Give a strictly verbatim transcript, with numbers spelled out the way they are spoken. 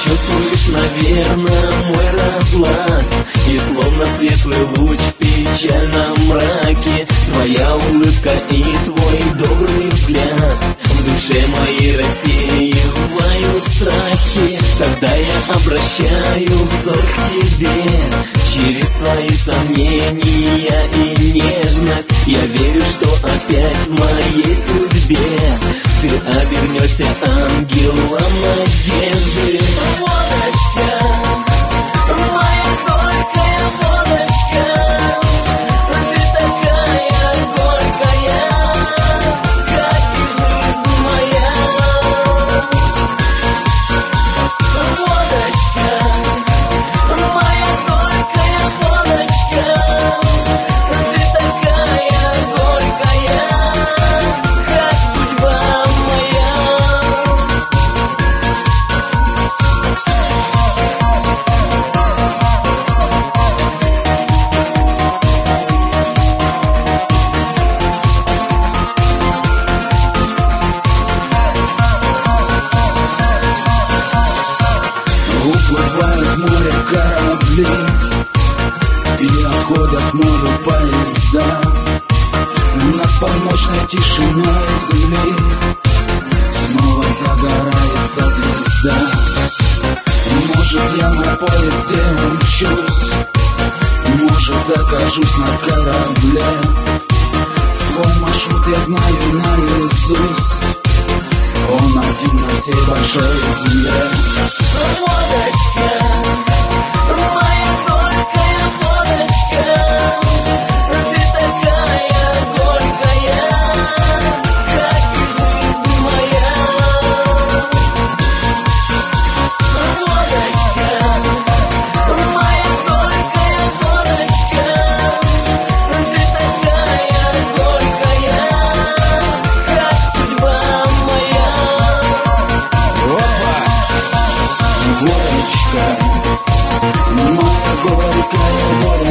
чувствуешь, наверное, мой разлад. И словно светлый луч в печальном мраке твоя улыбка и твой добрый взгляд в душе моей рассеивают страхи. Тогда я обращаю взор к тебе. Через свои сомнения и нежность я верю, что опять в моей судьбе ты обернешься ангелом надежды. Водочка, моя горькая водочка, ты такая горькая, как и жизнь моя. Водочка, моя горькая водочка, ты такая горькая, как судьба моя. Уплывают в море корабли и отходят морю поезда. Над полночной тишиной земли снова загорается звезда. Может, я на поезде умчусь, может, окажусь на корабле. Свой маршрут я знаю наизусть, он один на всей большой земле. Водочка, моя горькая водочка, ты такая горькая, как и жизнь моя. Водочка, моя горькая водочка, ты такая горькая, как судьба моя. Водочка, моя горькая водочка,